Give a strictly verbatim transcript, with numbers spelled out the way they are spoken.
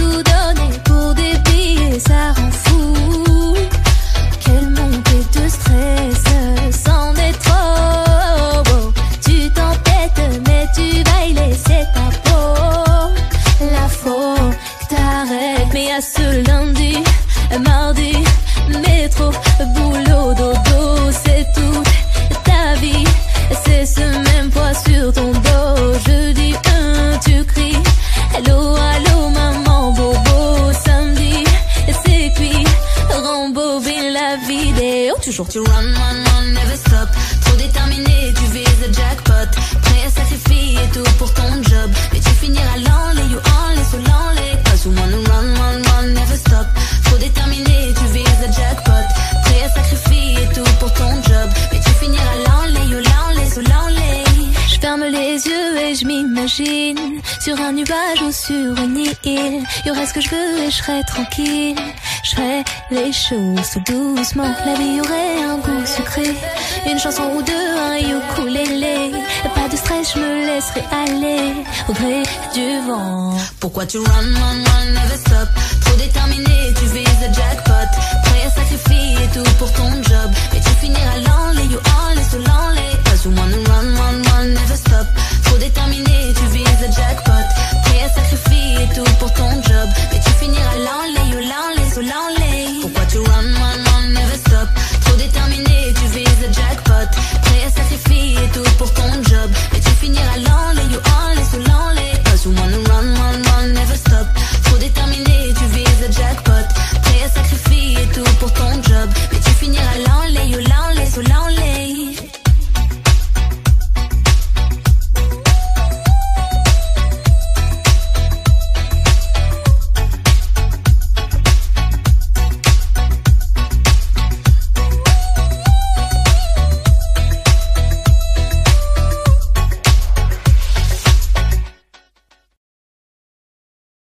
tout donner pour des billets, ça rend fou. Quelle montée de stress, c'en est trop. Oh, tu t'entêtes mais tu vas y laisser ta peau. La faute t'arrête, mais à ce lundi, mardi, métro, boulot, dodo, c'est toute ta vie. C'est ce même poids sur ton dos. Je dis un, tu cries allô, allô, maman, bobo. Samedi, c'est cuit, rembobine la vidéo. Toujours tu run, run, run, never stop. Trop déterminé, tu vises le jackpot. Prêt à sacrifier tout pour ton job. Mais tu finiras l'enlay, you enlay, so l'enlay. Cause you wanna run, run, run, never stop. Trop déterminé, tu vises le jackpot. Prêt à sacrifier tout pour ton job. Mais tu finiras l'enlay, you l'enlay, so l'enlay. Je ferme les yeux et je m'imagine sur un nuage ou sur une île. Y'aurait ce que je veux et je serais tranquille. Je ferais les choses tout doucement. La vie aurait un goût sucré. Une chanson ou deux, un ukulélé. Pas de stress, je me laisserai aller au gré du vent. Pourquoi tu run, run, run, never